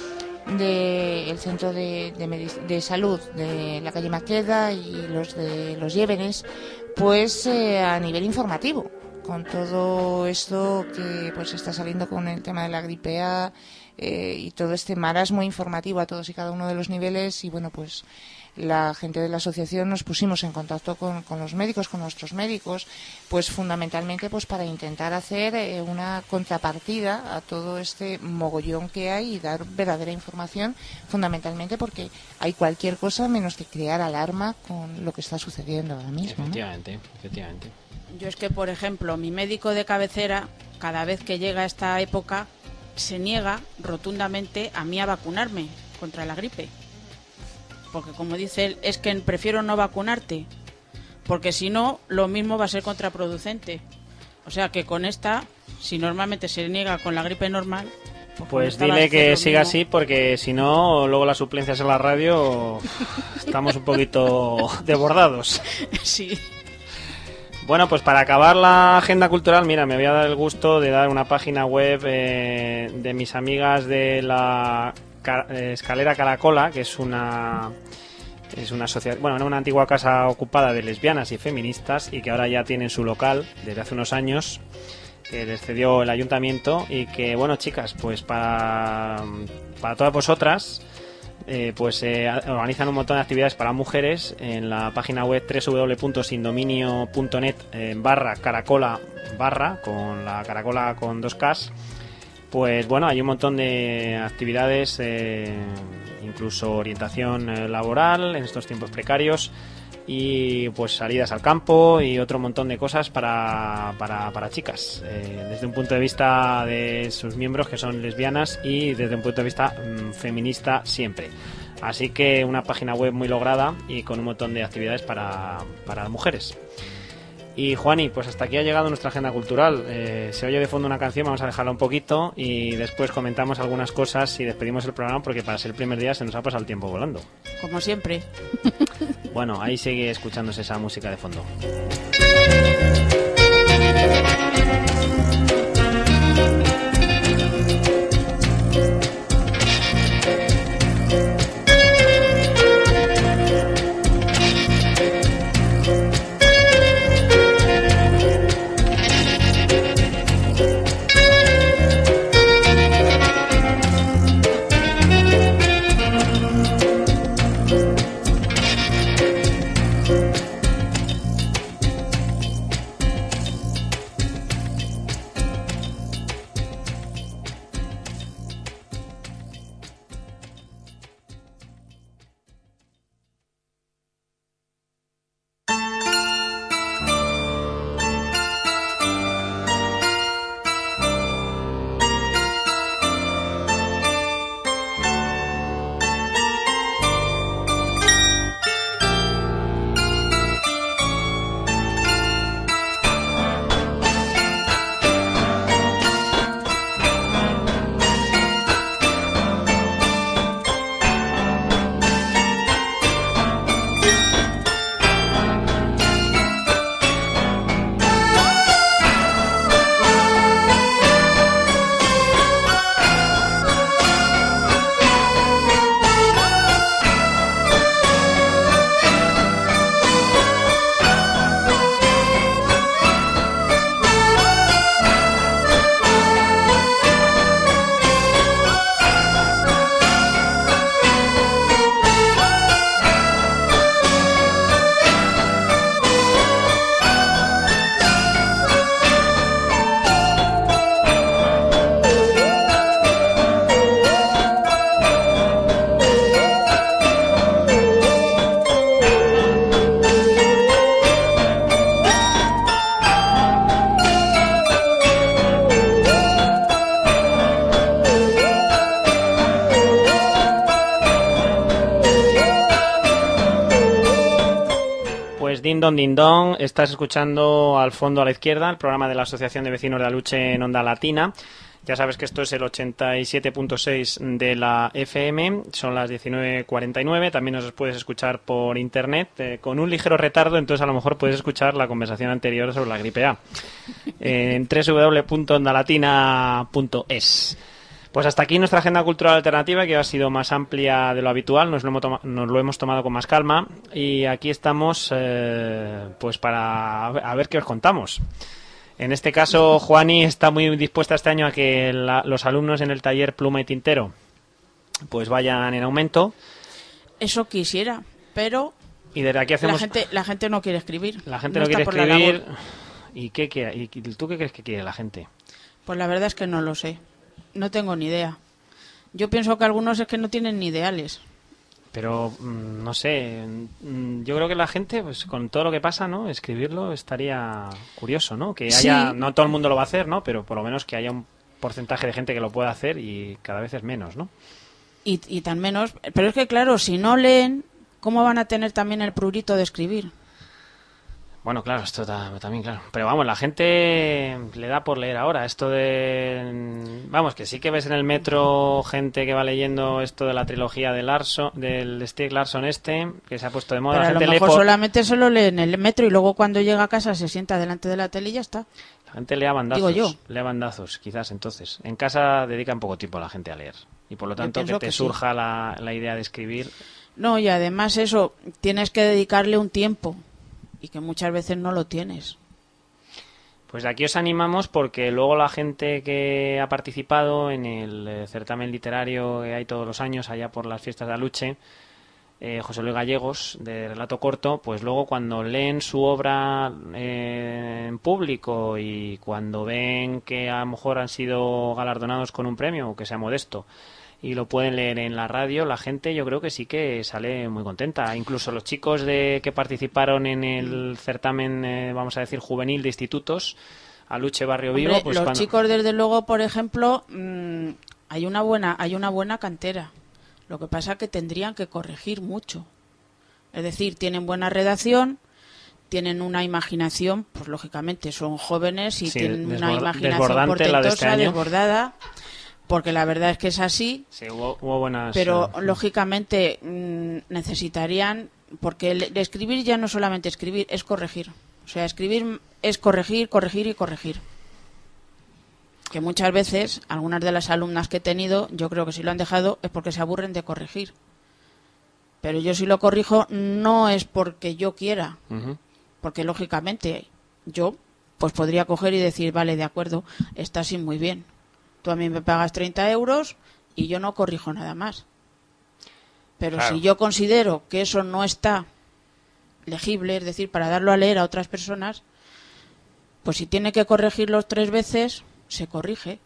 de el centro de, de, medic- de salud de la calle Maqueda y los de los Llévenes, pues eh, a nivel informativo, con todo esto que pues está saliendo con el tema de la gripe A, eh, y todo este marasmo informativo a todos y cada uno de los niveles. Y bueno, pues la gente de la asociación nos pusimos en contacto con, con los médicos, con nuestros médicos, pues fundamentalmente pues para intentar hacer eh, una contrapartida a todo este mogollón que hay y dar verdadera información, fundamentalmente porque hay cualquier cosa menos que crear alarma con lo que está sucediendo ahora mismo, ¿no? Efectivamente, efectivamente. Yo es que, por ejemplo, mi médico de cabecera, cada vez que llega esta época, se niega rotundamente a mí a vacunarme contra la gripe. Porque, como dice él, es que prefiero no vacunarte, porque si no, lo mismo va a ser contraproducente. O sea que con esta, si normalmente se niega con la gripe normal, pues, Pues con esta va a dile hacer que lo siga mismo. así, porque si no, luego las suplencias en la radio estamos un poquito desbordados. Sí. Bueno, pues para acabar la agenda cultural, mira, me voy a dar el gusto de dar una página web eh, de mis amigas de la Ca- eh, Escalera Caracola, que es una es una asociación, bueno, una antigua casa ocupada de lesbianas y feministas, y que ahora ya tienen su local desde hace unos años, que les cedió el ayuntamiento. Y que, bueno, chicas, pues para, para todas vosotras, eh, pues eh, organizan un montón de actividades para mujeres en la página web doble u doble u doble u punto sindominio punto net eh, barra caracola barra, con la caracola con dos Ks. Pues bueno, hay un montón de actividades, eh, incluso orientación eh, laboral en estos tiempos precarios, y pues salidas al campo y otro montón de cosas para, para, para chicas, eh, desde un punto de vista de sus miembros, que son lesbianas, y desde un punto de vista mm, feminista siempre. Así que una página web muy lograda y con un montón de actividades para, para mujeres. Y Juani, pues hasta aquí ha llegado nuestra agenda cultural. Eh, se oye de fondo una canción, vamos a dejarla un poquito y después comentamos algunas cosas y despedimos el programa, porque para ser el primer día se nos ha pasado el tiempo volando. Como siempre. Bueno, ahí sigue escuchándose esa música de fondo. Din Don Din Don, estás escuchando Al Fondo a la Izquierda, el programa de la Asociación de Vecinos de Aluche en Onda Latina. Ya sabes que esto es el ochenta y siete punto seis de la F M, son las diecinueve cuarenta y nueve, también nos puedes escuchar por internet, eh, con un ligero retardo, entonces a lo mejor puedes escuchar la conversación anterior sobre la gripe A, en doble u doble u doble u punto onda latina punto es. Pues hasta aquí nuestra agenda cultural alternativa, que ha sido más amplia de lo habitual, nos lo hemos, toma- nos lo hemos tomado con más calma, y aquí estamos eh, pues para a ver qué os contamos. En este caso, Juani está muy dispuesta este año a que la- los alumnos en el taller Pluma y Tintero pues vayan en aumento. Eso quisiera, pero Y desde aquí hacemos... la gente la gente no quiere escribir. La gente no, está quiere por la escribir. labor. ¿Y qué quiere? ¿Y tú qué crees que quiere la gente? Pues la verdad es que no lo sé. No tengo ni idea. Yo pienso que algunos es que no tienen ni ideales. Pero, mm, no sé, mm, yo creo que la gente, pues con todo lo que pasa, ¿no? Escribirlo estaría curioso, ¿no? Que haya, Sí. no todo el mundo lo va a hacer, ¿no? Pero por lo menos que haya un porcentaje de gente que lo pueda hacer y cada vez es menos, ¿no? Y, y tan menos. Pero es que, claro, si no leen, ¿cómo van a tener también el prurito de escribir? Bueno, claro, esto ta- también, claro. Pero vamos, la gente le da por leer ahora. Esto de... Vamos, que sí que ves en el metro gente que va leyendo esto de la trilogía de Larson, del Stieg Larsson este, que se ha puesto de moda. Pero La a lo gente lee mejor por... solamente se lo lee en el metro y luego cuando llega a casa se sienta delante de la tele y ya está. La gente lee a bandazos. Digo yo. Lee a bandazos, quizás entonces. En casa dedican poco tiempo a la gente a leer. Y por lo Yo tanto que pienso te que sí. surja la, la idea de escribir. No, y además eso, tienes que dedicarle un tiempo y que muchas veces no lo tienes. Pues aquí os animamos porque luego la gente que ha participado en el eh, certamen literario que hay todos los años allá por las fiestas de Aluche, eh, José Luis Gallegos, de relato corto, pues luego cuando leen su obra eh, en público y cuando ven que a lo mejor han sido galardonados con un premio, o que sea modesto, y lo pueden leer en la radio, la gente yo creo que sí que sale muy contenta. Incluso los chicos de que participaron en el certamen, eh, vamos a decir, juvenil de institutos, Aluche Barrio Vivo, Hombre, pues los cuando... chicos, desde luego, por ejemplo, mmm, hay una buena hay una buena cantera. Lo que pasa es que tendrían que corregir mucho. Es decir, tienen buena redacción, tienen una imaginación, pues lógicamente son jóvenes y Sí, tienen una desborda- imaginación desbordante la de este portentosa, año. desbordada, porque la verdad es que es así. Sí, hubo, hubo buenas... Pero eh, lógicamente mm, necesitarían, porque el, de escribir ya no solamente escribir, es corregir. O sea, escribir es corregir, corregir y corregir. Que muchas veces, algunas de las alumnas que he tenido, yo creo que si lo han dejado es porque se aburren de corregir. Pero yo si lo corrijo no es porque yo quiera, ujú. porque lógicamente yo pues podría coger y decir, vale, de acuerdo, está así muy bien. Tú a mí me pagas treinta euros y yo no corrijo nada más. Pero Claro. si yo considero que eso no está legible, es decir, para darlo a leer a otras personas, pues si tiene que corregirlos tres veces, se corrige.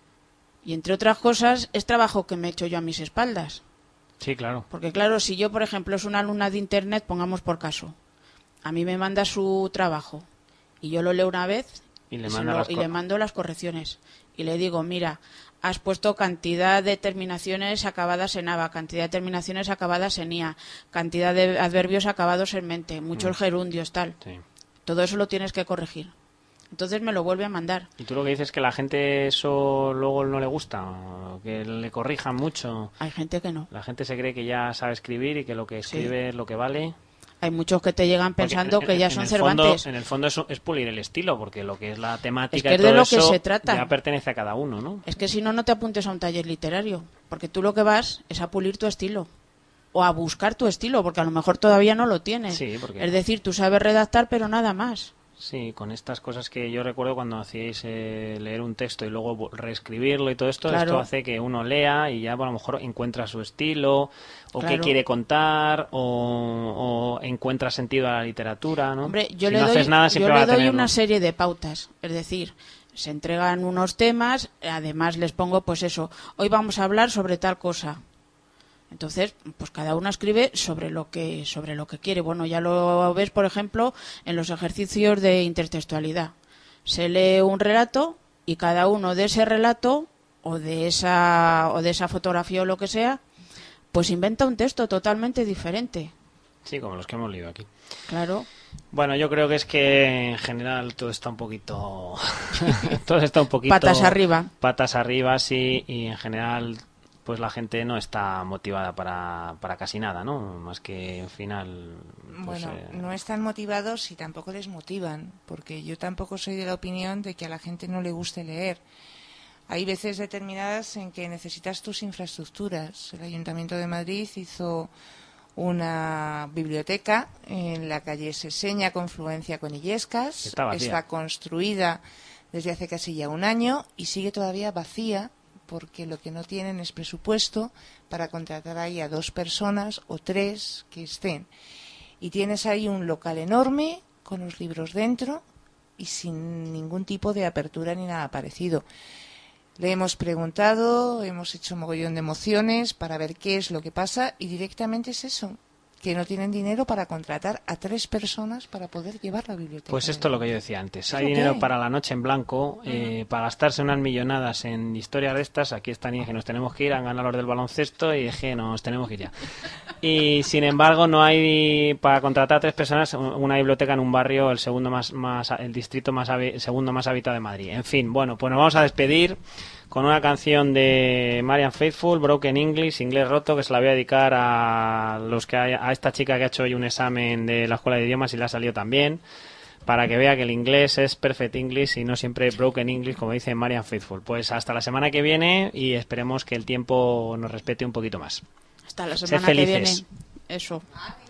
Y entre otras cosas, es trabajo que me he hecho yo a mis espaldas. Sí, claro. Porque claro, si yo, por ejemplo, es una alumna de Internet, pongamos por caso, a mí me manda su trabajo y yo lo leo una vez Y le y, se manda lo- las y co- le mando las correcciones. Y le digo, mira, has puesto cantidad de terminaciones acabadas en aba, cantidad de terminaciones acabadas en ia, cantidad de adverbios acabados en mente, muchos Mm. gerundios, tal. Sí. Todo eso lo tienes que corregir. Entonces me lo vuelve a mandar. Y tú lo que dices es que la gente eso luego no le gusta, o que le corrijan mucho. Hay gente que no. La gente se cree que ya sabe escribir y que lo que escribe es lo que vale. Hay muchos que te llegan Porque pensando en- que ya en son el Cervantes. Fondo, en el fondo es, es pulir el estilo, porque lo que es la temática Es que y es de todo lo que eso se trata. ya pertenece a cada uno, ¿no? Es que si no, no te apuntes a un taller literario, porque tú lo que vas es a pulir tu estilo o a buscar tu estilo, porque a lo mejor todavía no lo tienes. Sí, porque- Es decir, tú sabes redactar, pero nada más. Sí, con estas cosas que yo recuerdo cuando hacíais eh, leer un texto y luego vo- reescribirlo y todo esto, Claro. esto hace que uno lea y ya bueno, a lo mejor encuentra su estilo, o qué Claro. quiere contar, o, o encuentra sentido a la literatura, ¿no? Hombre, yo si le no doy, haces nada, yo siempre le va a doy tenerlo. una serie de pautas. Es decir, se entregan unos temas, además les pongo, pues eso, hoy vamos a hablar sobre tal cosa. Entonces, pues cada uno escribe sobre lo que sobre lo que quiere. Bueno, ya lo ves, por ejemplo, en los ejercicios de intertextualidad. Se lee un relato y cada uno de ese relato o de esa o de esa fotografía o lo que sea, pues inventa un texto totalmente diferente. Sí, como los que hemos leído aquí. Claro. Bueno, yo creo que es que en general todo está un poquito... todo está un poquito... Patas arriba. Patas arriba, sí, y en general pues la gente no está motivada para, para casi nada, ¿no? Más que al final... Pues, Bueno, eh, no están motivados y tampoco les motivan, porque yo tampoco soy de la opinión de que a la gente no le guste leer. Hay veces determinadas en que necesitas tus infraestructuras. El Ayuntamiento de Madrid hizo una biblioteca en la calle Seseña, confluencia con Illescas. Está vacía. Está construida desde hace casi ya un año y sigue todavía vacía porque lo que no tienen es presupuesto para contratar ahí a dos personas o tres que estén. Y tienes ahí un local enorme con los libros dentro y sin ningún tipo de apertura ni nada parecido. Le hemos preguntado, hemos hecho mogollón de mociones para ver qué es lo que pasa y directamente es eso, que no tienen dinero para contratar a tres personas para poder llevar la biblioteca. Pues esto es lo que yo decía antes. Hay lo que dinero hay. para la noche en blanco, eh, para gastarse unas millonadas en historias de estas. Aquí están y que nos tenemos que ir, han ganado los del baloncesto y es que nos tenemos que ir ya. Y sin embargo no hay para contratar a tres personas una biblioteca en un barrio, el segundo más, más el distrito más habi- segundo más habitado de Madrid. En fin, bueno, pues nos vamos a despedir con una canción de Marianne Faithfull, Broken English, inglés roto, que se la voy a dedicar a los que hay- a esta chica que ha hecho hoy un examen de la escuela de idiomas y le ha salido también, para que vea que el inglés es perfect English y no siempre broken English, como dice Marianne Faithfull. Pues hasta la semana que viene y esperemos que el tiempo nos respete un poquito más. Hasta la Sed semana que felices. viene. Eso.